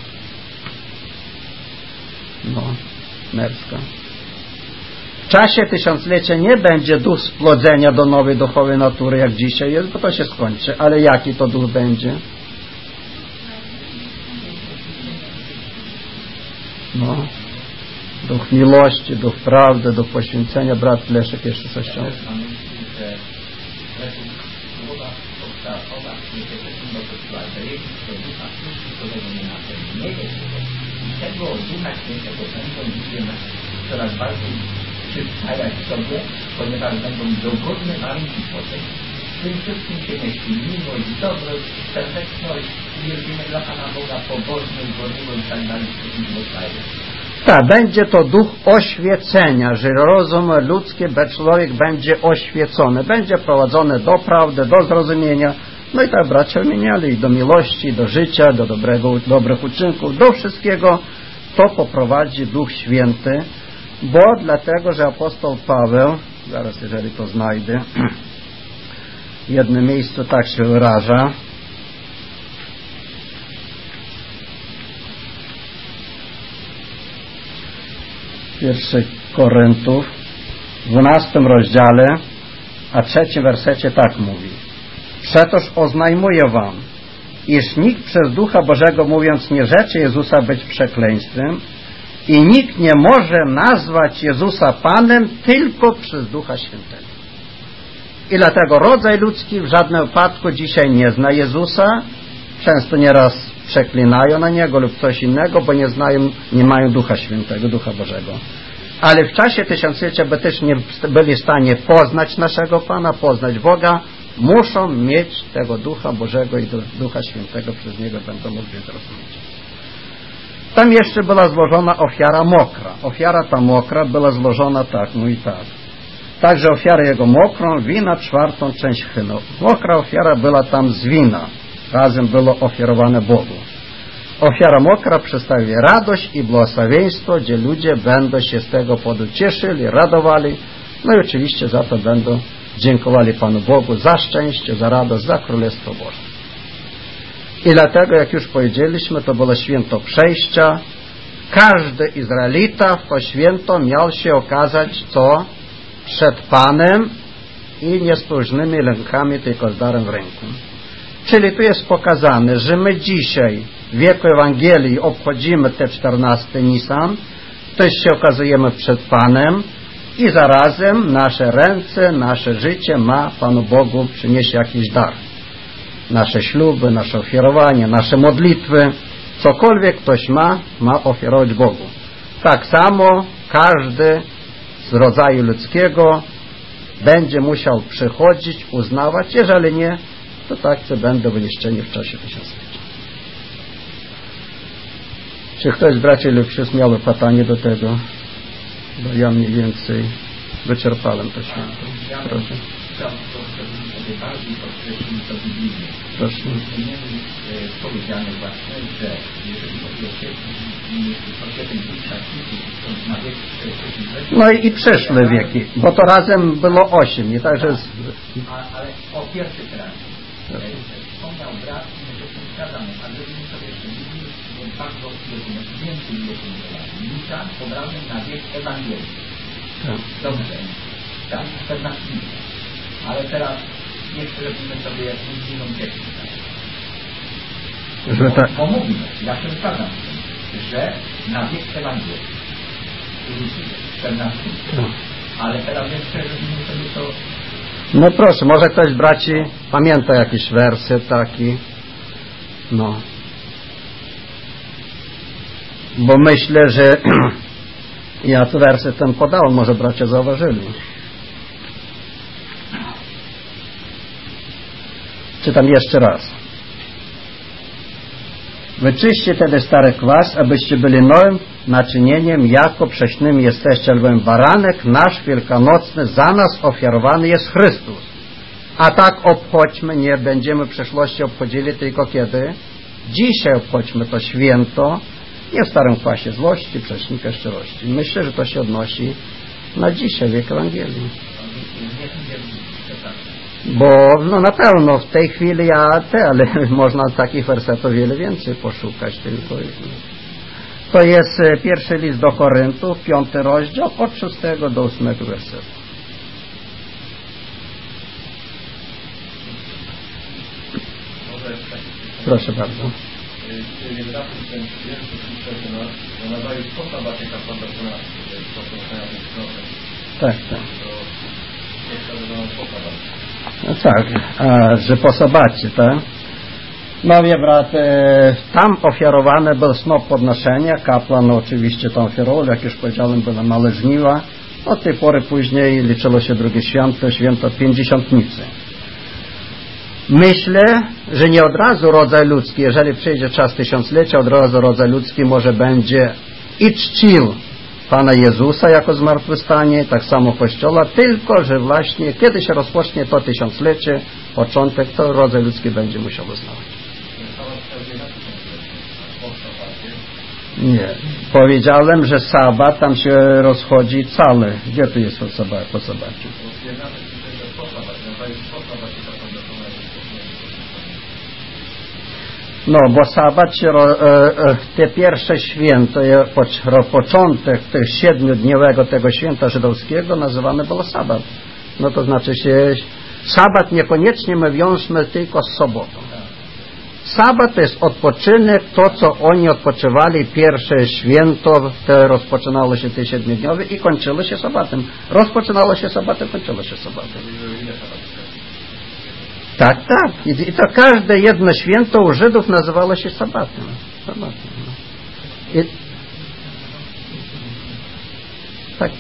Merska. W czasie tysiąclecia nie będzie duch spłodzenia do nowej duchowej natury, jak dzisiaj jest, bo to się skończy. Ale jaki to duch będzie? Duch miłości, duch prawdy, duch poświęcenia. Brat Leszek jeszcze coś chciał. Tego Ducha Świętego będą ludzie coraz bardziej przyswajać sobie, ponieważ będą dogodne warunki potem. W tym wszystkim się mieści miłość, dobroć, serdeczność, uwielbienie dla Pana Boga, pobożność, gorliwość i tak dalej. Tak, będzie to duch oświecenia, że rozum ludzki, człowiek będzie oświecony, będzie prowadzony do prawdy, do zrozumienia. No i tak bracia wymieniali do miłości, do życia, do dobrych uczynków, do wszystkiego to poprowadzi Duch Święty, bo dlatego, że apostoł Paweł, zaraz jeżeli to znajdę, w jednym miejscu tak się wyraża, Pierwszy Koryntów, w 12 rozdziale, a 3 wersecie tak mówi: przetoż oznajmuję wam, iż nikt przez Ducha Bożego mówiąc nie rzeczy Jezusa być przekleństwem i nikt nie może nazwać Jezusa Panem tylko przez Ducha Świętego. I dlatego rodzaj ludzki w żadnym wypadku dzisiaj nie zna Jezusa. Często nieraz przeklinają na Niego lub coś innego, bo nie mają Ducha Świętego, Ducha Bożego. Ale w czasie tysiąclecia, by też nie byli w stanie poznać naszego Pana, poznać Boga, muszą mieć tego Ducha Bożego i Ducha Świętego, przez Niego będą mogli zrozumieć. Tam jeszcze była złożona ofiara mokra. Ofiara ta mokra była złożona tak, Także ofiarę jego mokrą, wina 4. część chynu. Mokra ofiara była tam z wina. Razem było ofiarowane Bogu. Ofiara mokra przedstawia radość i błogosławieństwo, gdzie ludzie będą się z tego powodu cieszyli, radowali. No i oczywiście za to będą dziękowali Panu Bogu za szczęście, za radość, za Królestwo Boże. I dlatego, jak już powiedzieliśmy, to było święto przejścia. Każdy Izraelita w to święto miał się okazać przed Panem i niespróżnymi rękami, tylko z darem w ręku. Czyli tu jest pokazane, że my dzisiaj w wieku Ewangelii obchodzimy te 14 Nisan, też się okazujemy przed Panem i zarazem nasze ręce, nasze życie ma Panu Bogu przynieść jakiś dar. Nasze śluby, nasze ofiarowanie, nasze modlitwy, cokolwiek ktoś ma ofiarować Bogu. Tak samo każdy z rodzaju ludzkiego będzie musiał przychodzić, uznawać, jeżeli nie, to tacy będą wyniszczeni w czasie tysiąclecia. Czy ktoś z braci lub sióstr miałby pytanie do tego? Bo ja mniej więcej wyczerpałem to święto. Proszę. Proszę. Powiedziane właśnie, że jeżeli no i przeszłe wieki, bo to razem było 8, nie także... Ale o pierwszy teraz. Wspomniał brat, my się z tym zgadzamy, ale żebyśmy sobie jeszcze bardzo więcej dokumentowali. Nicza pobrany na wiek Ewangelii. Dobrze. Tak, 14 minut. Ale teraz jeszcze robimy sobie inną technikę. Bo mówimy, ja się zgadzam, że na wiek Ewangelii 14 minut. Ale teraz jeszcze robimy sobie to. No proszę, może ktoś z braci pamięta jakiś werset taki. No. Bo myślę, że ja tu werset ten podałem, może bracia zauważyli. Czytam jeszcze raz. Wyczyście tedy stary kwas, abyście byli nowym naczynieniem, jako prześnym jesteście, albowiem baranek nasz wielkanocny za nas ofiarowany jest Chrystus. A tak obchodźmy, nie będziemy w przeszłości obchodzili tylko kiedy? Dzisiaj obchodźmy to święto, nie w starym kwasie złości, prześnika szczerości. Myślę, że to się odnosi na dzisiaj, wiek Ewangelii. Bo no na pewno w tej chwili ale można takich wersetów wiele więcej poszukać. Tylko to jest pierwszy list do Koryntów, 5 rozdział, od 6 do 8 wersetu. Proszę bardzo. Tak, tak. No tak, że po sabacie, tak? No wie brat, tam ofiarowany był snop podnoszenia, kapłan oczywiście tam ofiarował, jak już powiedziałem, były małe żniwa. Od tej pory później liczyło się drugie święto, święto Pięćdziesiątnicy. Myślę, że nie od razu rodzaj ludzki, jeżeli przyjdzie czas tysiąclecia, od razu rodzaj ludzki może będzie i czcił Pana Jezusa jako zmartwychwstanie, tak samo Kościoła, tylko że właśnie kiedy się rozpocznie to tysiąclecie, początek, to rodzaj ludzki będzie musiał uznawać. Nie. Powiedziałem, że sabat tam się rozchodzi cały. Gdzie tu jest po sabacie? No, bo sabat się, te pierwsze święto, początek tego 7-dniowego tego święta żydowskiego nazywany było sabat. No to znaczy się, sabat niekoniecznie my wiążmy tylko z sobotą. Sabat to jest odpoczynek, to co oni odpoczywali, pierwsze święto, to rozpoczynało się te 7-dniowe i kończyło się sabatem. Rozpoczynało się sabatem, kończyło się sabatem. Tak, tak. I to każde jedno święto u Żydów nazywało się sabatem. Tak.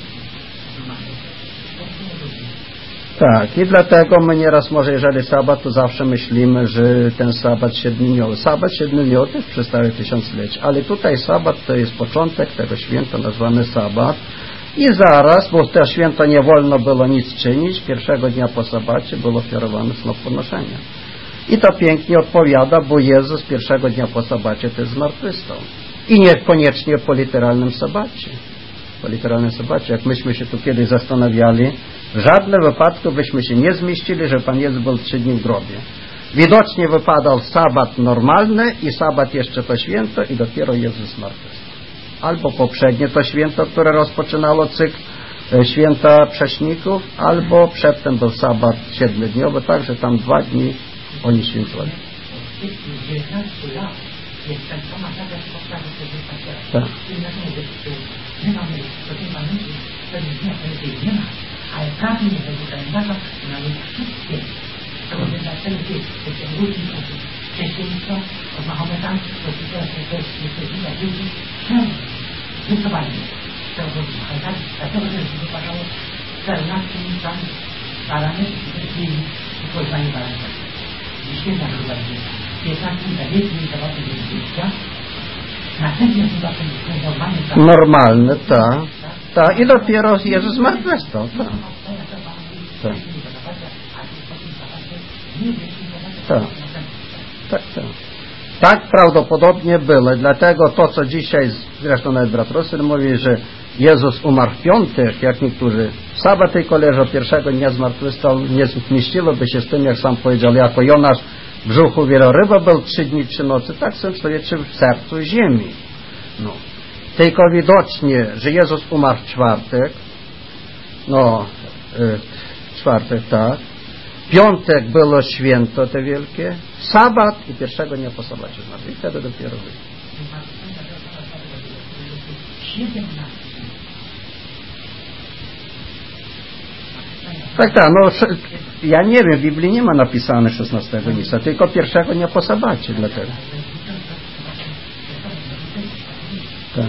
Tak. I dlatego my nieraz może, jeżeli sabat, to zawsze myślimy, że ten sabat 7-dniowy. Sabat 7-dniowy też przy stare tysiąclecie. Ale tutaj sabat to jest początek tego święta nazwany sabat. I zaraz, bo w to święto nie wolno było nic czynić, pierwszego dnia po sabacie był ofiarowany snop podnoszenia. I to pięknie odpowiada, bo Jezus pierwszego dnia po sabacie też zmartwychwstał. I niekoniecznie po literalnym sabacie. Po literalnym sabacie, jak myśmy się tu kiedyś zastanawiali, w żadnym wypadku byśmy się nie zmieścili, że Pan Jezus był 3 dni w grobie. Widocznie wypadał sabat normalny i sabat jeszcze to święto i dopiero Jezus zmartwychwstał. Albo poprzednie to święto, które rozpoczynało cykl święta prześników, albo przedtem był sabat 7-dniowy, także tam 2 dni oni świętowali. Tak. Ale prawie nie będzie kalendarza, nawet wszystkie to będzie dla celu chrześcijaństwo od Mahometami, to jest dla ludzi, wycofali dlatego też wypadało 14 minutami barany i poznanie baranka. Świetna chyba jest 15 minut, 10 minut do wyjścia. Następnie chyba ten normalny, tak. Tak, i dopiero Jezus zmartwychwstał. Tak. Tak. Tak. Tak, tak. Tak prawdopodobnie było. Dlatego to, co dzisiaj, zresztą nawet brat Russell mówi, że Jezus umarł w piątek, jak niektórzy w sabat tylko leżał, pierwszego dnia zmartwychwstał, nie zmieściłoby się z tym, jak sam powiedział, jako Jonasz w brzuchu wieloryba był 3 dni 3 nocy, tak są człowieczy w sercu ziemi. No. Tylko widocznie, że Jezus umarł w czwartek, czwartek, tak. Piątek było święto te wielkie, sabat i pierwszego dnia po sabacie zmarł. I wtedy dopiero wyjdzie. Tak, ja nie wiem, w Biblii nie ma napisane 16 misa, tylko pierwszego dnia po sabacie, dlatego. Tak.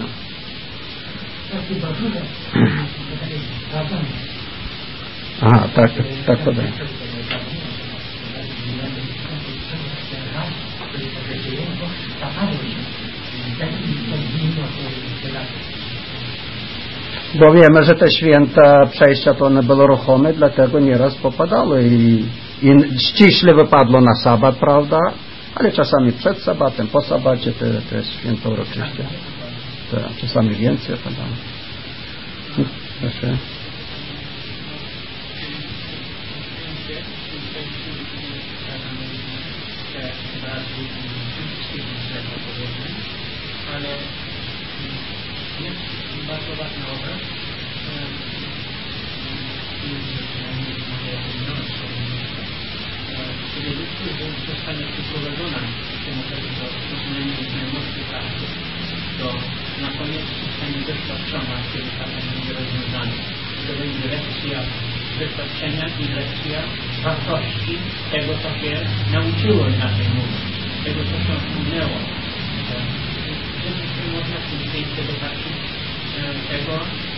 Aha, tak podaję. Bo wiemy, że te święta przejścia to one były ruchome, dlatego nieraz popadały i ściśle wypadło na sabat, prawda? Ale czasami przed sabatem, po sabacie to jest święto uroczyście. Czasami więcej padało. Proszę. Ale jest bardzo ważna obraz, kiedy ludzkość zostanie przyprowadzona w tym okresie do poznania znajomości prawdy, to na koniec zostanie doświadczona, kiedy problem będzie rozwiązany. To będzie lekcja doświadczenia i lekcja wartości tego, co się nauczyło na tej mówie, tego, co się osiągnęło. Można w tym świecie zobaczyć tego.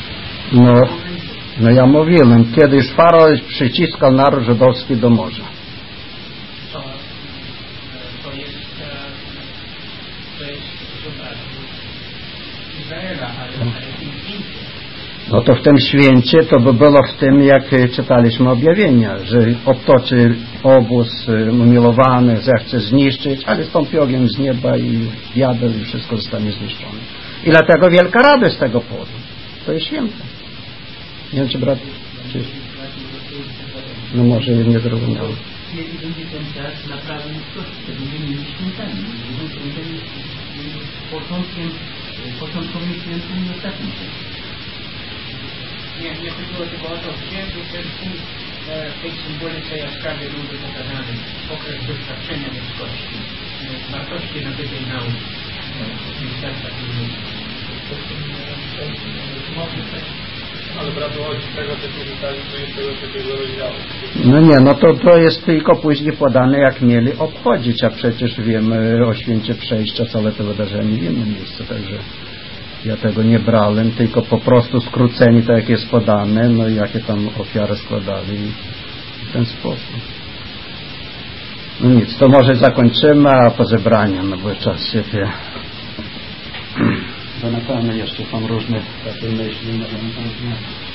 No ja mówiłem, kiedyś Faraon przyciskał naród żydowski do morza. To jest Izraela, ale w tym świecie. No to w tym święcie to by było w tym, jak czytaliśmy objawienia, że obtoczy obóz umilowany, zechce zniszczyć, ale stąpi ogień z nieba i diabeł i wszystko zostanie zniszczone. I dlatego wielka radość z tego powodu. To jest święte. Nie wiem, czy brat... No może nie zrozumiał. Kiedy będzie ten czas naprawy ludzkości, to będziemy mieli świętami. Początkowym świętem i ostatnim świętem. Nie chodziło tylko o to, gdzie był ten punkt w tej symbolice jaskrawie byłby pokazany okres doświadczenia ludzkości, wartości nabytej nauki w sercach ludzi. Ale brakowało tego, co czytaliśmy z tego trzeciego rozdziału. No nie, no to jest tylko później podane, jak mieli obchodzić, a przecież wiemy o święcie przejścia, całe to wydarzenie w innym miejscu, także ja tego nie brałem, tylko po prostu skróceni, tak jak jest podane, no i jakie tam ofiary składali w ten sposób. No nic, to może zakończymy, a po zebraniu, no bo czas się wie. Bo na pewno jeszcze są różne takie myśli, no